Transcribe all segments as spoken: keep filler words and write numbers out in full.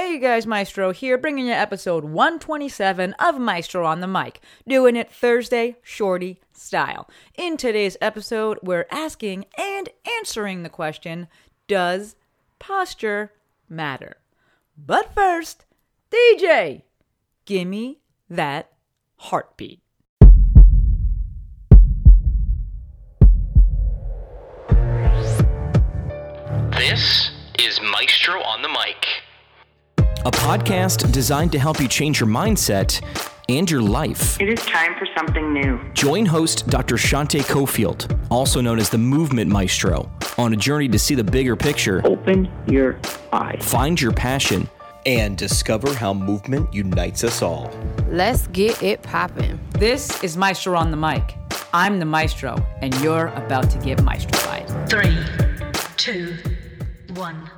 Hey guys, Maestro here, bringing you episode one twenty-seven of Maestro on the Mic, doing it Thursday shorty style. In today's episode, we're asking and answering the question, does posture matter? But first, D J, gimme that heartbeat. This is Maestro on the Mic, a podcast designed to help you change your mindset and your life. It is time for something new. Join host Doctor Shante Cofield, also known as the Movement Maestro, on a journey to see the bigger picture. Open your eyes. Find your passion. And discover how movement unites us all. Let's get it poppin'. This is Maestro on the Mic. I'm the Maestro, and you're about to get maestrofied. Three, two, one.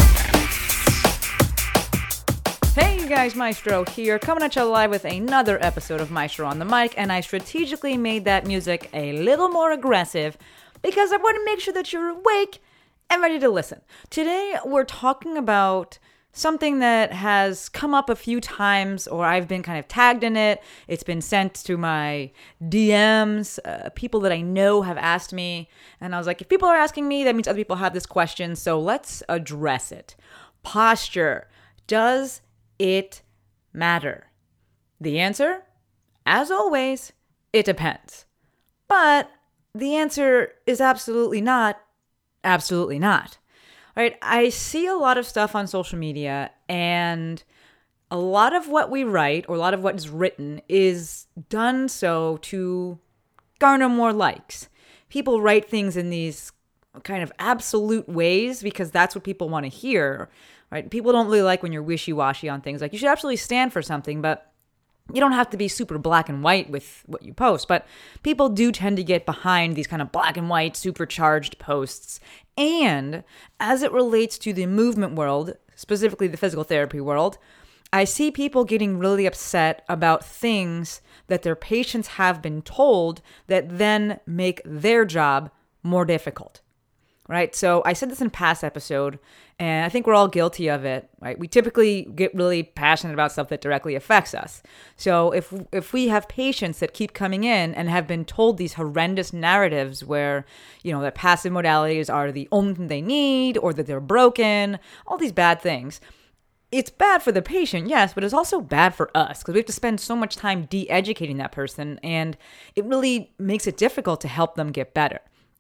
Hey you guys, Maestro here, coming at you live with another episode of Maestro on the Mic, and I strategically made that music a little more aggressive because I want to make sure that you're awake and ready to listen. Today, we're talking about something that has come up a few times, or I've been kind of tagged in it. It's been sent to my D Ms. Uh, people that I know have asked me. And I was like, if people are asking me, that means other people have this question. So let's address it. Posture. Does it matter? The answer, as always, it depends. But the answer is absolutely not, absolutely not. All right, I see a lot of stuff on social media, and a lot of what we write, or a lot of what is written, is done so to garner more likes. People write things in these kind of absolute ways because that's what people want to hear, right? People don't really like when you're wishy-washy on things. Like, you should absolutely stand for something, but you don't have to be super black and white with what you post, but people do tend to get behind these kind of black and white supercharged posts. And as it relates to the movement world, specifically the physical therapy world, I see people getting really upset about things that their patients have been told that then make their job more difficult. Right? So I said this in a past episode, and I think we're all guilty of it, right? We typically get really passionate about stuff that directly affects us. So if if we have patients that keep coming in and have been told these horrendous narratives where, you know, that passive modalities are the only thing they need, or that they're broken, all these bad things, it's bad for the patient, yes, but it's also bad for us because we have to spend so much time de-educating that person, and it really makes it difficult to help them get better.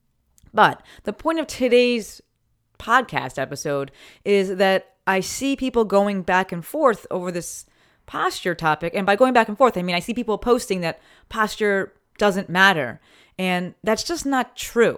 But the point of today's podcast episode is that I see people going back and forth over this posture topic. And by going back and forth, I mean I see people posting that posture doesn't matter. And that's just not true.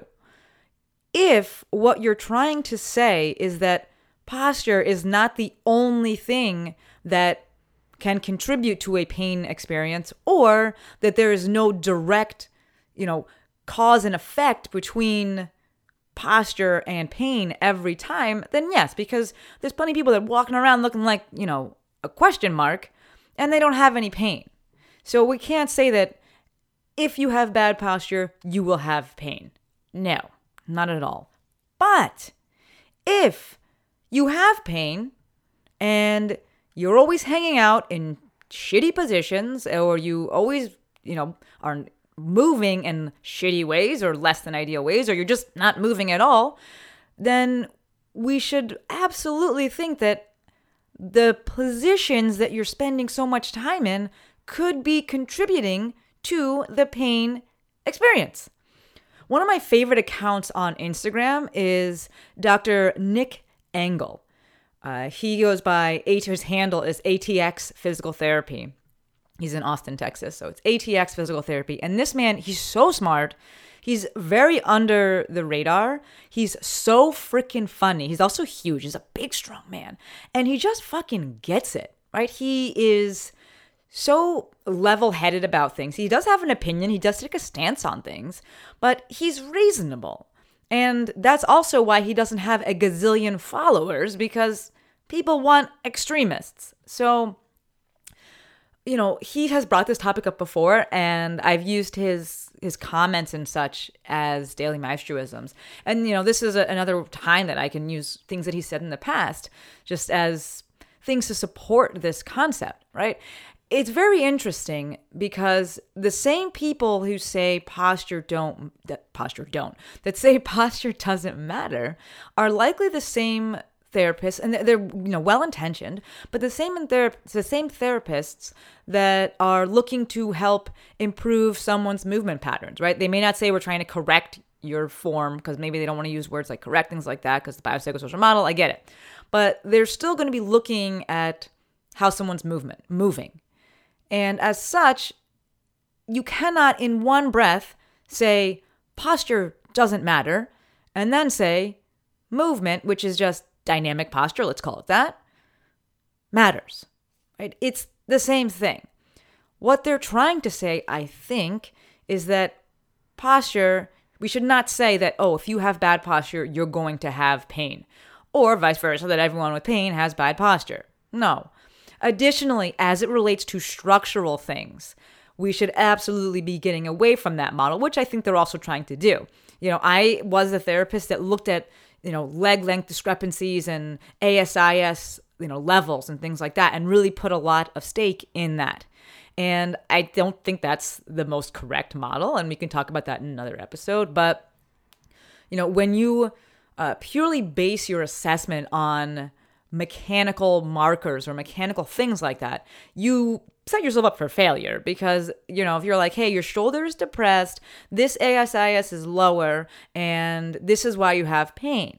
If what you're trying to say is that posture is not the only thing that can contribute to a pain experience, or that there is no direct, you know, cause and effect between posture and pain every time, then yes, because there's plenty of people that are walking around looking like, you know, a question mark, and they don't have any pain. So we can't say that if you have bad posture, you will have pain. No, not at all. But if you have pain and you're always hanging out in shitty positions, or you always, you know, are moving in shitty ways or less than ideal ways, or you're just not moving at all, then we should absolutely think that the positions that you're spending so much time in could be contributing to the pain experience. One of my favorite accounts on Instagram is Doctor Nick Engel. Uh, he goes by, his handle is A T X Physical Therapy. He's in Austin, Texas, so it's A T X Physical Therapy. And this man, he's so smart. He's very under the radar. He's so freaking funny. He's also huge. He's a big, strong man. And he just fucking gets it, right? He is so level-headed about things. He does have an opinion. He does take a stance on things. But he's reasonable. And that's also why he doesn't have a gazillion followers, because people want extremists. So, you know, he has brought this topic up before, and I've used his his comments and such as daily maestroisms. And, you know, this is a, another time that I can use things that he said in the past, just as things to support this concept, right? It's very interesting because the same people who say posture don't, that posture don't, that say posture doesn't matter are likely the same therapists, and they're, you know, well-intentioned, but the same ther- the same therapists that are looking to help improve someone's movement patterns, right? They may not say we're trying to correct your form because maybe they don't want to use words like correct, things like that, because the biopsychosocial model, I get it. But they're still going to be looking at how someone's movement, moving. And as such, you cannot in one breath say posture doesn't matter and then say movement, which is just dynamic posture, let's call it that, matters, right? It's the same thing. What they're trying to say, I think, is that posture, we should not say that, oh, if you have bad posture, you're going to have pain, or vice versa, that everyone with pain has bad posture. No. Additionally, as it relates to structural things, we should absolutely be getting away from that model, which I think they're also trying to do. You know, I was a therapist that looked at, you know, leg length discrepancies and A S I S, you know, levels and things like that, and really put a lot of stake in that. And I don't think that's the most correct model, and we can talk about that in another episode. But, you know, when you uh, purely base your assessment on mechanical markers or mechanical things like that, you set yourself up for failure, because, you know, if you're like, hey, your shoulder is depressed, this A S I S is lower, and this is why you have pain.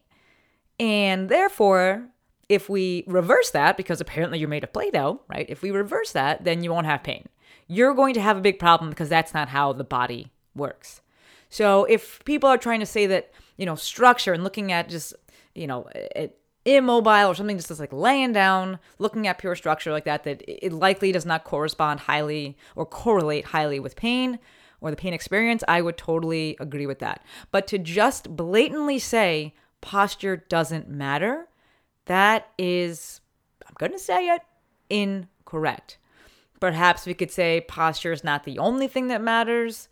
And therefore, if we reverse that, because apparently you're made of Play-Doh, right? If we reverse that, then you won't have pain. You're going to have a big problem because that's not how the body works. So if people are trying to say that, you know, structure and looking at just, you know, it, immobile or something just as like laying down, looking at pure structure like that, that it likely does not correspond highly or correlate highly with pain or the pain experience, I would totally agree with that. But to just blatantly say posture doesn't matter, that is, I'm going to say it, incorrect. Perhaps we could say posture is not the only thing that matters,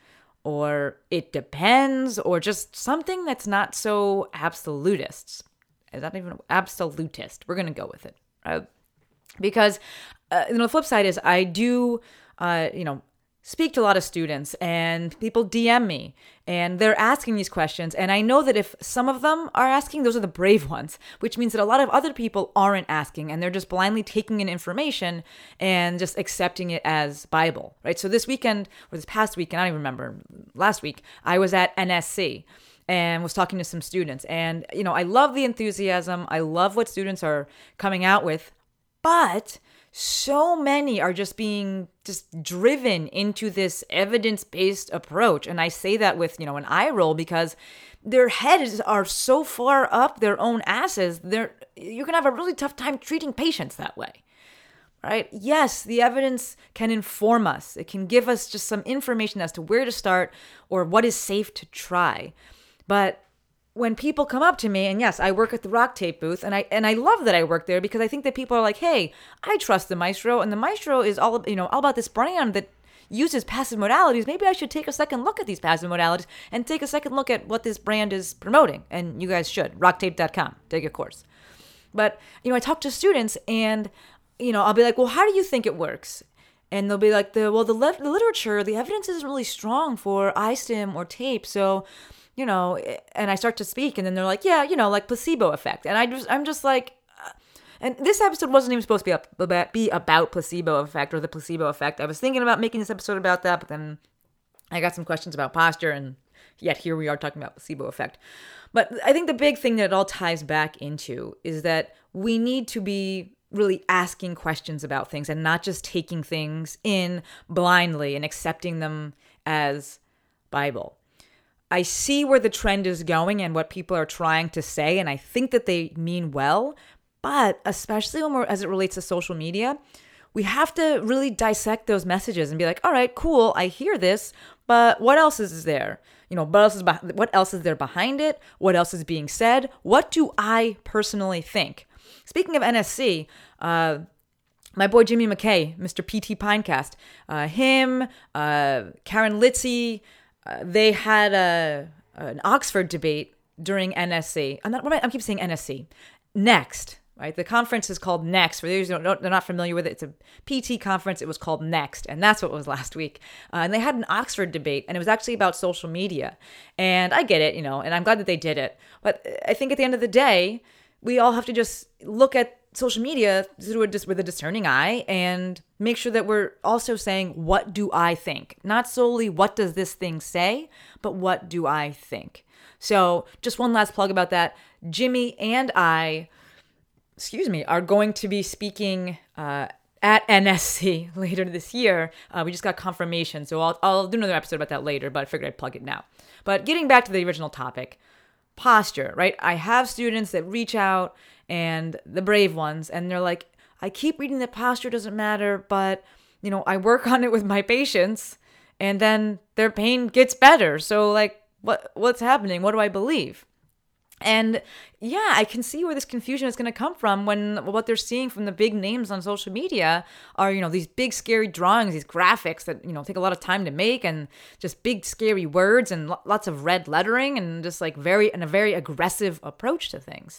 or it depends, or just something that's not so absolutist. Is that even absolutist? We're going to go with it. Right? Because, uh, you know, the flip side is I do, uh, you know, speak to a lot of students, and people D M me and they're asking these questions. And I know that if some of them are asking, those are the brave ones, which means that a lot of other people aren't asking, and they're just blindly taking in information and just accepting it as Bible, right? So this weekend, or this past weekend, I don't even remember, last week, I was at N S C and was talking to some students. And, you know, I love the enthusiasm. I love what students are coming out with, but so many are just being just driven into this evidence-based approach. And I say that with, you know, an eye roll, because their heads are so far up their own asses. They're, you're going to have a really tough time treating patients that way, right? Yes, the evidence can inform us. It can give us just some information as to where to start or what is safe to try. But when people come up to me, and yes, I work at the Rock Tape booth, and I and I love that I work there, because I think that people are like, hey, I trust the Maestro, and the Maestro is all, you know, all about this brand that uses passive modalities. Maybe I should take a second look at these passive modalities and take a second look at what this brand is promoting. And you guys should. rock tape dot com. Take a course. But, you know, I talk to students, and, you know, I'll be like, well, how do you think it works? And they'll be like, the well, the, le- the literature, the evidence isn't really strong for iStim or tape, so, you know, and I start to speak, and then they're like, yeah, you know, like placebo effect. And I just, I'm just like, uh, and this episode wasn't even supposed to be, about, be about placebo effect or the placebo effect. I was thinking about making this episode about that, but then I got some questions about posture, and yet here we are talking about placebo effect. But I think the big thing that it all ties back into is that we need to be really asking questions about things and not just taking things in blindly and accepting them as Bible. I see where the trend is going and what people are trying to say, and I think that they mean well, but especially when we're, as it relates to social media, we have to really dissect those messages and be like, all right, cool, I hear this, but what else is there? You know, what else is, be- what else is there behind it? What else is being said? What do I personally think? Speaking of N S C, uh, my boy Jimmy McKay, Mister P T Pinecast, uh, him, uh, Karen Litzy, Uh, they had a an Oxford debate during N S C. I'm not. I keep saying N S C. Next, right? The conference is called Next. For those who don't, they're not familiar with it, it's a P T conference. It was called Next, and that's what it was last week. Uh, and they had an Oxford debate, and it was actually about social media. And I get it, you know, and I'm glad that they did it. But I think at the end of the day, we all have to just look at social media through a, with a discerning eye and make sure that we're also saying, what do I think? Not solely what does this thing say, but what do I think? So just one last plug about that. Jimmy and I, excuse me, are going to be speaking uh, at N S C later this year. Uh, we just got confirmation, so I'll, I'll do another episode about that later, but I figured I'd plug it now. But getting back to the original topic, posture, right? I have students that reach out, and the brave ones, and they're like, I keep reading that posture doesn't matter, but, you know, I work on it with my patients, and then their pain gets better. So, like, what what's happening? What do I believe? And yeah, I can see where this confusion is going to come from when what they're seeing from the big names on social media are, you know, these big scary drawings, these graphics that, you know, take a lot of time to make, and just big scary words and lo- lots of red lettering, and just like very, and a very aggressive approach to things.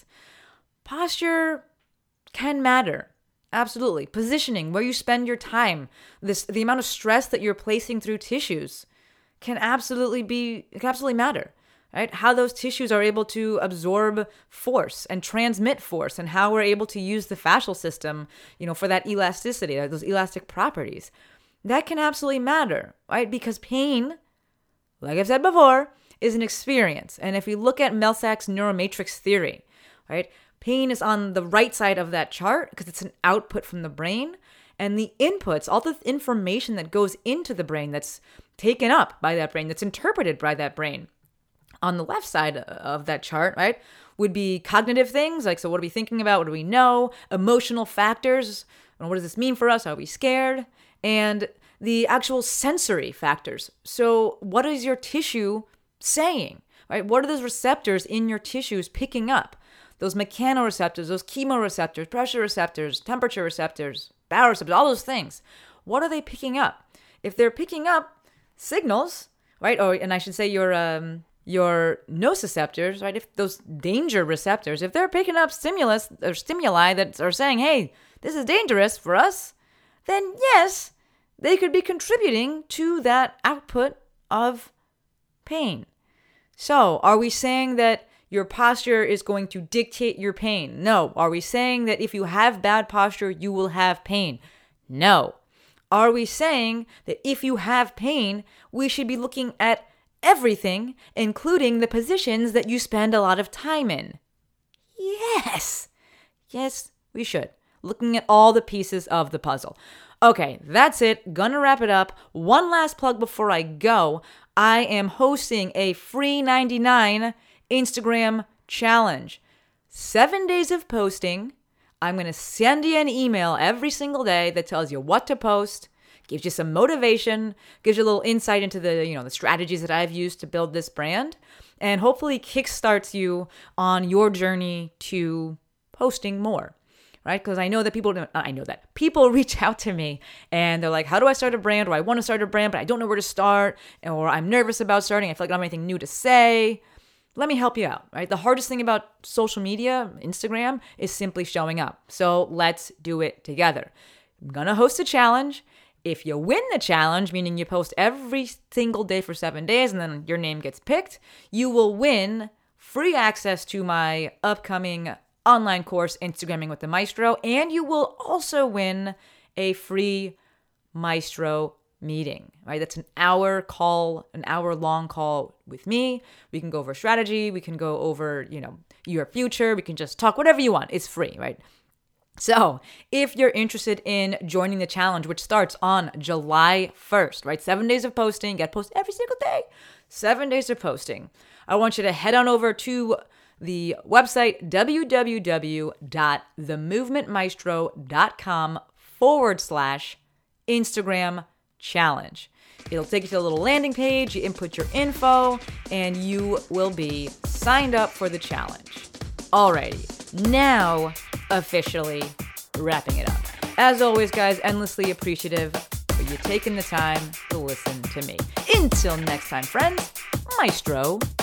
Posture can matter. Absolutely. Positioning, where you spend your time, this the amount of stress that you're placing through tissues can absolutely be, can absolutely matter. Right? How those tissues are able to absorb force and transmit force, and how we're able to use the fascial system, you know, for that elasticity, those elastic properties. That can absolutely matter, right? Because pain, like I've said before, is an experience. And if we look at Melsack's neuromatrix theory, right? Pain is on the right side of that chart because it's an output from the brain. And the inputs, all the information that goes into the brain that's taken up by that brain, that's interpreted by that brain, on the left side of that chart, right, would be cognitive things. Like, so what are we thinking about? What do we know? Emotional factors. And what does this mean for us? Are we scared? And the actual sensory factors. So what is your tissue saying, right? What are those receptors in your tissues picking up? Those mechanoreceptors, those chemoreceptors, pressure receptors, temperature receptors, baroreceptors, all those things. What are they picking up? If they're picking up signals, right? Or, and I should say your um, your nociceptors, right? If those danger receptors, if they're picking up stimulus or stimuli that are saying, hey, this is dangerous for us, then yes, they could be contributing to that output of pain. So are we saying that your posture is going to dictate your pain? No. Are we saying that if you have bad posture, you will have pain? No. Are we saying that if you have pain, we should be looking at everything, including the positions that you spend a lot of time in? Yes. Yes, we should. Looking at all the pieces of the puzzle. Okay, that's it. Gonna wrap it up. One last plug before I go. I am hosting a free ninety-nine Instagram challenge. Seven days of posting. I'm going to send you an email every single day that tells you what to post, gives you some motivation, gives you a little insight into the, you know, the strategies that I've used to build this brand, and hopefully kickstarts you on your journey to posting more. Right? Because I know that people, I know that people reach out to me and they're like, how do I start a brand? Or I want to start a brand, but I don't know where to start. Or I'm nervous about starting. I feel like I don't have anything new to say. Let me help you out, right? The hardest thing about social media, Instagram, is simply showing up. So let's do it together. I'm going to host a challenge. If you win the challenge, meaning you post every single day for seven days and then your name gets picked, you will win free access to my upcoming online course, Instagramming with the Maestro, and you will also win a free Maestro meeting, right? That's an hour call, an hour long call with me. We can go over strategy. We can go over, you know, your future. We can just talk whatever you want. It's free, right? So if you're interested in joining the challenge, which starts on July first, right? Seven days of posting, get post every single day. Seven days of posting. I want you to head on over to the website, www.themovementmaestro.com forward slash Instagram challenge. It'll take you to a little landing page, you input your info, and you will be signed up for the challenge. Alrighty, now officially wrapping it up. As always, guys, endlessly appreciative for you taking the time to listen to me. Until next time, friends, Maestro